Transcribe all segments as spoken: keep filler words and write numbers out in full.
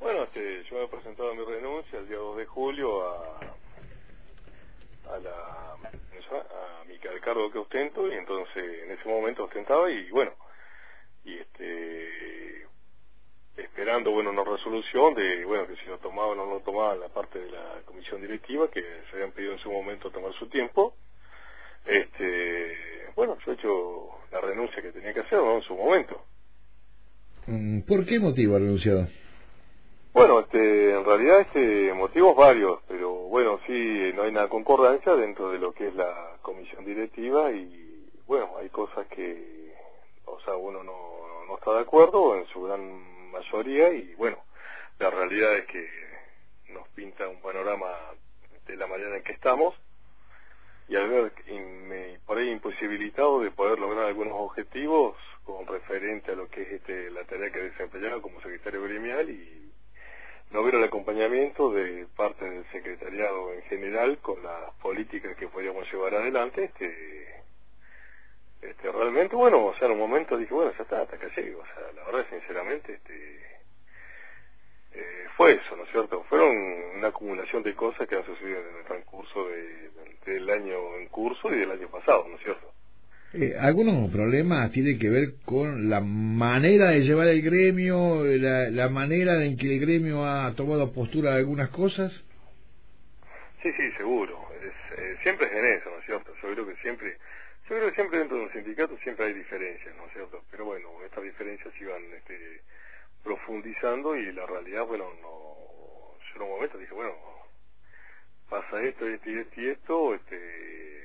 Bueno, este, yo me he presentado mi renuncia el día dos de julio a, a la a mi al cargo que ostento, y entonces en ese momento ostentaba y bueno, y este esperando bueno una resolución de bueno que si lo tomaban o no lo tomaban la parte de la comisión directiva, que se habían pedido en su momento tomar su tiempo. Este bueno, yo he hecho la renuncia que tenía que hacer, ¿no?, en su momento. ¿Por qué motivo ha renunciado? Bueno, este, en realidad este, motivos varios, pero bueno, sí, no hay una concordancia dentro de lo que es la comisión directiva y bueno, hay cosas que, o sea, uno no, no está de acuerdo en su gran mayoría y bueno, la realidad es que nos pinta un panorama de la manera en que estamos y al ver in, por ahí imposibilitado de poder lograr algunos objetivos con referente a lo que es este, la tarea que desempeñaba como secretario gremial y no hubiera el acompañamiento de parte del secretariado en general con las políticas que podíamos llevar adelante, este, este realmente, bueno, o sea, en un momento dije, bueno, ya está, hasta acá llego, o sea, la verdad, sinceramente, este, eh, fue eso, ¿no es cierto? Fueron una acumulación de cosas que han sucedido en el transcurso de, del año en curso y del año pasado, ¿no es cierto? Eh, algunos problemas tienen que ver con la manera de llevar el gremio, la, la manera en que el gremio ha tomado postura de algunas cosas. Sí, sí, seguro. Es, eh, siempre es en eso, ¿no es cierto? Yo creo que siempre, yo creo que siempre dentro de un sindicato siempre hay diferencias, ¿no es cierto? Pero bueno, estas diferencias iban este, profundizando y la realidad, bueno, no, yo en un momento dije, bueno, pasa esto, esto y esto y esto, este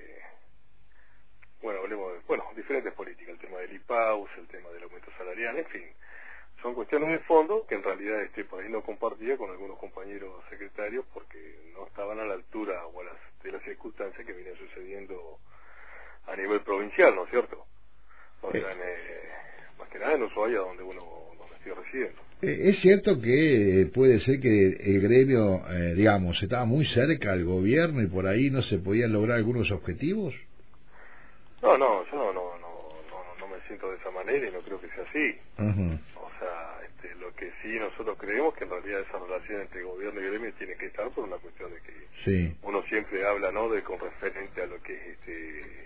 bueno, hablemos de, bueno, diferentes políticas, el tema del I P A U S, el tema del aumento salarial, en fin, son cuestiones de fondo que en realidad este por ahí no compartía con algunos compañeros secretarios porque no estaban a la altura o a las, de las circunstancias que vienen sucediendo a nivel provincial, ¿no es cierto? O sea, en, eh, más que nada en Ushuaia, donde uno, donde estoy residiendo. Es cierto que puede ser que el gremio, eh, digamos, estaba muy cerca al gobierno y por ahí no se podían lograr algunos objetivos. No, no, yo no, no, no, no, no me siento de esa manera y no creo que sea así. Uh-huh. O sea, este, lo que sí nosotros creemos que en realidad esa relación entre gobierno y gremio tiene que estar por una cuestión de que sí. uno siempre habla, ¿no?, de con referente a lo que es este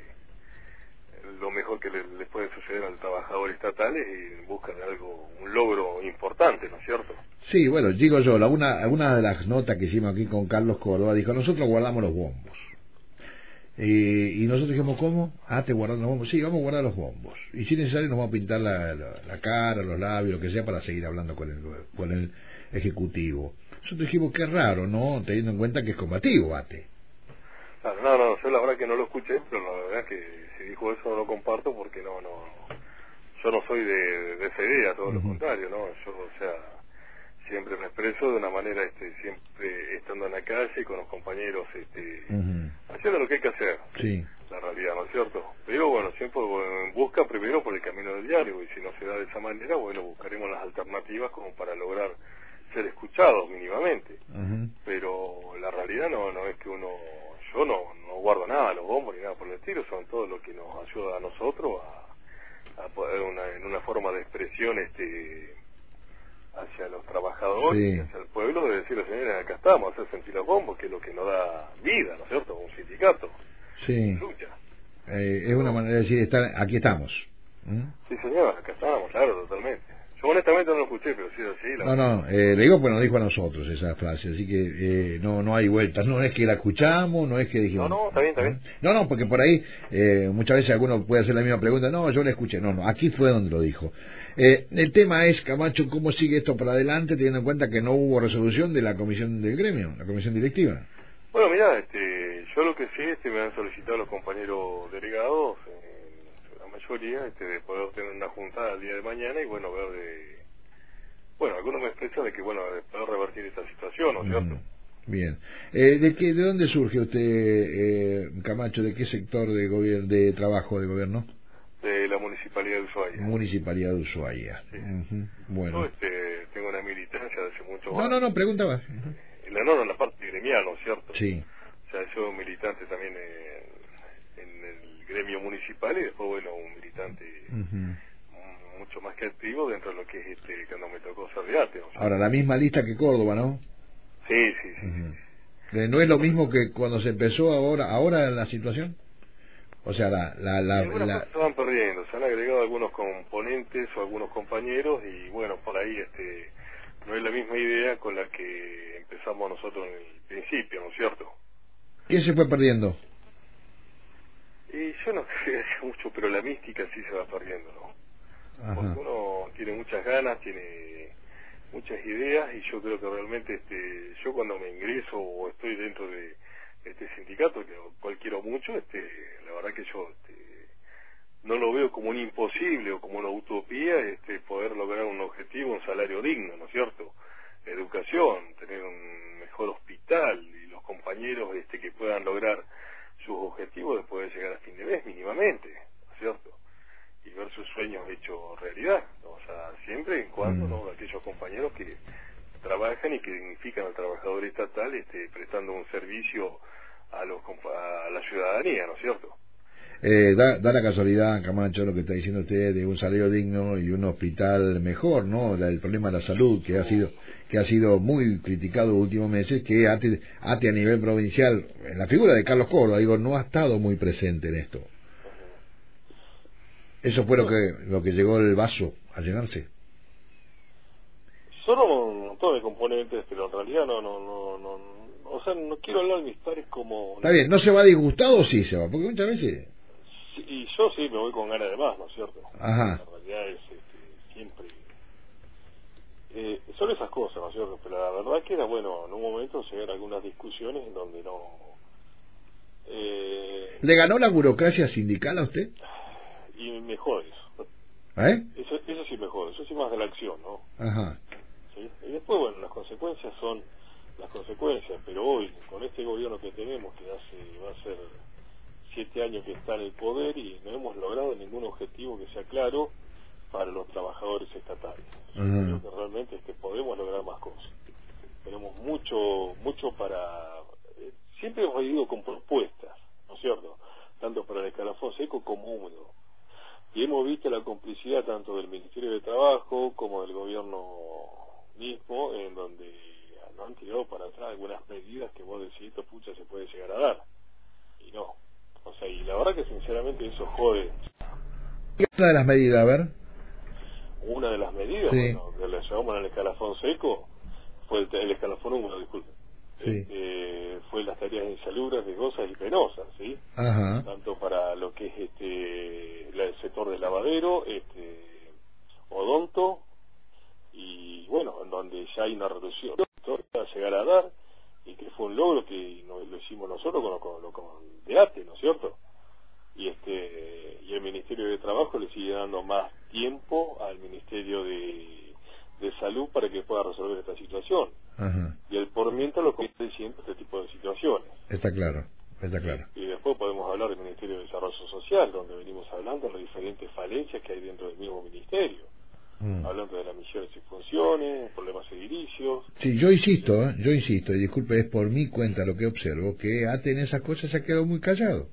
lo mejor que le, le puede suceder al trabajador estatal y buscan algo, un logro importante, ¿no es cierto? Sí, bueno, digo yo, la, una, una de las notas que hicimos aquí con Carlos Córdoba dijo, nosotros guardamos los bombos. Eh, y nosotros dijimos, ¿cómo? Ah, te guardan los bombos. Sí, vamos a guardar los bombos. Y si es necesario nos vamos a pintar la, la, la cara, los labios, lo que sea, para seguir hablando con el, con el Ejecutivo. Nosotros dijimos, qué raro, ¿no? Teniendo en cuenta que es combativo, Bate. Claro, no, no, yo la verdad que no lo escuché, pero la verdad es que si dijo eso no lo comparto porque no, no, yo no soy de, de esa idea, todo uh-huh. lo contrario, ¿no? Yo, o sea, siempre me expreso de una manera, este, siempre estando en la calle con los compañeros, este, uh-huh. haciendo lo que hay que hacer, sí. la realidad, ¿no es cierto? Pero bueno, siempre bueno, busca primero por el camino del diálogo y si no se da de esa manera, bueno, buscaremos las alternativas como para lograr ser escuchados mínimamente. Uh-huh. Pero la realidad no, no es que uno, yo no, no guardo nada, los bombos ni nada por el estilo, son todo lo que nos ayuda a nosotros a, a poder una, en una forma de expresión, este hacia los trabajadores sí. y hacia el pueblo, de decirle, señores, acá estamos, hacer sentir los bombos, que es lo que nos da vida, ¿no es cierto? Un sindicato, sí. lucha. Eh, es una manera de decir, estar, aquí estamos. ¿Mm? Sí, señor, acá estamos, claro, totalmente. Yo honestamente no lo escuché, pero sí, sí. La no, no, eh, le digo pues nos dijo a nosotros esa frase, así que eh, no no hay vueltas, no es que la escuchamos, no es que dijimos... No, no, está bien, está bien. No, no, porque por ahí eh, muchas veces alguno puede hacer la misma pregunta, no, yo la escuché, no, no, aquí fue donde lo dijo. Eh, el tema es, Camacho, ¿cómo sigue esto para adelante teniendo en cuenta que no hubo resolución de la comisión del gremio, la comisión directiva? Bueno, mira, este, yo lo que sí, este, me han solicitado los compañeros delegados, eh, la mayoría, este, de poder tener una juntada el día de mañana y bueno, ver de... Bueno, algunos me expresan de que, bueno, de poder revertir esta situación, ¿no es cierto? Mm, bien. Eh, ¿de qué, de dónde surge usted, eh, Camacho, de qué sector de gobierno, de trabajo de gobierno? De la Municipalidad de Ushuaia. Municipalidad de Ushuaia. Sí. Uh-huh. Bueno. Yo este, tengo una militancia de hace mucho No, no, no, preguntaba. Uh-huh. En la, no, en la parte gremial, ¿no es cierto? Sí. O sea, yo militante también en, en el gremio municipal y después, bueno, un militante uh-huh. mucho más que activo dentro de lo que es este cuando me tocó ser de arte. O sea, ahora, la misma lista que Córdoba, ¿no? sí, sí, sí. Uh-huh. sí. ¿No es lo mismo que cuando se empezó ahora ahora la situación? O sea, la... la, la, y algunas la... cosas se van perdiendo, se han agregado algunos componentes o algunos compañeros y bueno, por ahí este no es la misma idea con la que empezamos nosotros en el principio, ¿no es cierto? ¿Qué se fue perdiendo? Y yo no sé mucho, pero la mística sí se va perdiendo, ¿no? Ajá. Porque uno tiene muchas ganas, tiene muchas ideas y yo creo que realmente este yo cuando me ingreso o estoy dentro de este sindicato, que cual quiero mucho, este la verdad que yo este, no lo veo como un imposible o como una utopía este poder lograr un objetivo, un salario digno, ¿no es cierto? Educación, tener un mejor hospital y los compañeros este que puedan lograr sus objetivos de poder llegar a fin de mes mínimamente, ¿no es cierto? Y ver sus sueños hechos realidad, ¿no? O sea, siempre en cuando, ¿no? Aquellos compañeros que trabajan y que dignifican al trabajador estatal este, prestando un servicio a los a la ciudadanía, ¿no es cierto? Eh, da, da la casualidad, Camacho, lo que está diciendo usted de un salario digno y un hospital mejor, ¿no? La, el problema de la salud que ha sido que ha sido muy criticado los últimos meses, que ATE, ATE a nivel provincial, en la figura de Carlos Córdoba, digo, no ha estado muy presente en esto. Eso fue lo que lo que llegó el vaso a llenarse. Son un montón de componentes, pero en realidad no, no, no, no, o sea, no quiero hablar de mis pares como... Está bien, ¿no se va disgustado o sí se va? Porque muchas veces... Sí, y yo sí me voy con ganas de más, ¿no es cierto? Ajá. La realidad es este, siempre... Eh, son esas cosas, ¿no es cierto? Pero la verdad que era bueno en un momento llegar a algunas discusiones en donde no... Eh, ¿Le ganó la burocracia sindical a usted? y me jode eso. ¿Eh? Eso, eso sí me jode, yo soy más de la acción, ¿no? Ajá. ¿Sí? Y después, bueno, las consecuencias son las consecuencias, pero hoy, con este gobierno que tenemos, que hace va a ser siete años que está en el poder y no hemos logrado ningún objetivo que sea claro para los trabajadores estatales. Yo Ajá. creo que realmente este, podemos lograr más cosas. Tenemos mucho, mucho para... Eh, siempre hemos ido con propuestas, ¿no es cierto? Tanto para el escalafón seco como húmedo. Y hemos visto la complicidad tanto del Ministerio de Trabajo como del gobierno mismo, en donde no han tirado para atrás algunas medidas que vos decís, esto pucha se puede llegar a dar. Y no. O sea, y la verdad que sinceramente eso jode. ¿Qué es una de las medidas, a ver? Una de las medidas, Sí. bueno, que le llevamos al escalafón seco, fue el, el escalafón húmedo, disculpe. Sí. Eh, fue las tareas insalubres, rigosas y penosas, ¿sí? Ajá. Tanto para lo que es este la- el sector del lavadero, este odonto, y bueno, en donde ya hay una reducción para llegar a dar, y que fue un logro que no, lo hicimos nosotros con, con, con de ATE, ¿no es cierto? Y este y el Ministerio de Trabajo le sigue dando más tiempo al Ministerio de, de Salud para que pueda resolver esta situación. Ajá. Y el por mientras lo que está diciendo este tipo de situaciones. Está claro, está claro. Y después podemos hablar del Ministerio de Desarrollo Social, donde venimos hablando de las diferentes falencias que hay dentro del mismo ministerio. Mm. Hablando de las misiones y funciones, problemas edilicios. Sí, yo insisto, ¿eh? yo insisto, y disculpe, es por mi cuenta lo que observo, que ATE en esas cosas se ha quedado muy callado.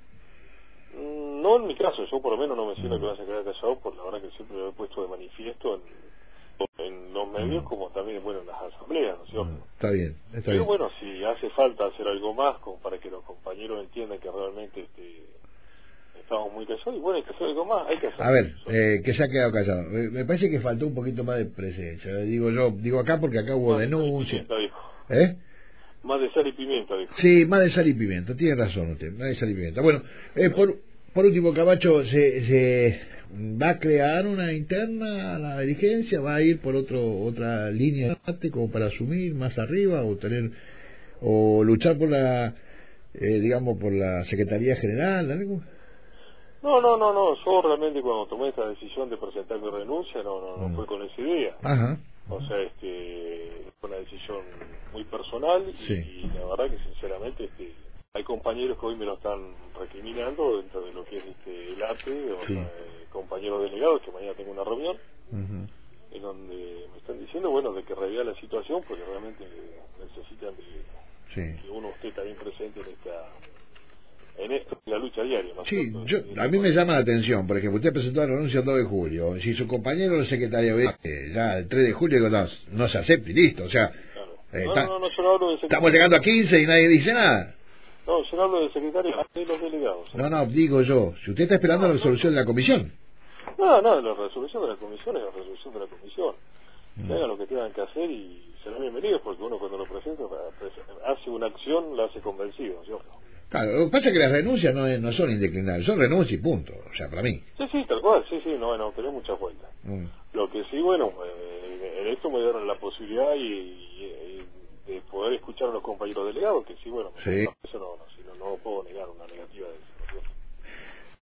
Mm, No en mi caso, yo por lo menos no me siento Mm. que vaya a quedar callado, por la verdad que siempre lo he puesto de manifiesto en, en los medios Mm. como también bueno en las asambleas, ¿no es cierto? Mm. Está bien, está Pero bien. bueno, si hace falta hacer algo más como para que los compañeros entiendan que realmente este, estamos muy callados, y bueno, hay que hacer algo más, hay que hacer. A ver, eh, que se ha quedado callado. Eh, me parece que faltó un poquito más de presencia. Digo yo, digo acá porque acá hubo Más de sal y denuncia. pimienta, dijo. ¿Eh? Más de sal y pimienta, dijo. Sí, más de sal y pimienta, tiene razón usted, más de sal y pimienta. Bueno, eh, por, por último, Camacho, se, se va a crear una interna a la dirigencia, va a ir por otro otra línea de debate como para asumir más arriba o tener o luchar por la, eh, digamos, por la Secretaría General, algo. No, no, no, no, yo realmente cuando tomé esta decisión de presentar mi renuncia no, no, no Mm. fue con esa idea. Ajá. O sea, este, fue una decisión muy personal y, Sí. y la verdad que sinceramente este, hay compañeros que hoy me lo están recriminando dentro de lo que es este, el arte, o Sí. sea, eh, compañeros delegados que mañana tengo una reunión Ujú. en donde me están diciendo, bueno, de que revea la situación porque realmente necesitan de Sí. que uno esté también presente en esta en esto y la lucha diaria, ¿no? Sí, yo, a mí me llama la atención, por ejemplo, usted presentó la renuncia el dos de julio, si su compañero el secretario eh, ya el tres de julio digo, no, no se acepta y listo, o sea, claro. eh, no, ta, no, no, yo no hablo de estamos llegando a quince y nadie dice nada. No, yo no hablo del secretario de los delegados. No, no, digo yo, si usted está esperando no, la resolución no, de la comisión. No, no, la resolución de la comisión es la resolución de la comisión. Mm. Que hagan lo que tengan que hacer y serán bienvenidos, porque uno cuando lo presenta hace una acción, la hace convencido, ¿cierto? Claro, lo que pasa es que las renuncias no, no son indeclinables, son renuncias y punto, o sea, para mí. Sí, sí, tal cual, sí, sí, no, no, tenés muchas vueltas. Mm. Lo que sí, bueno, eh, en esto me dieron la posibilidad y, y, y de poder escuchar a los compañeros delegados, que sí, bueno, Sí. eso no, no, si no, no puedo negar una negativa de eso.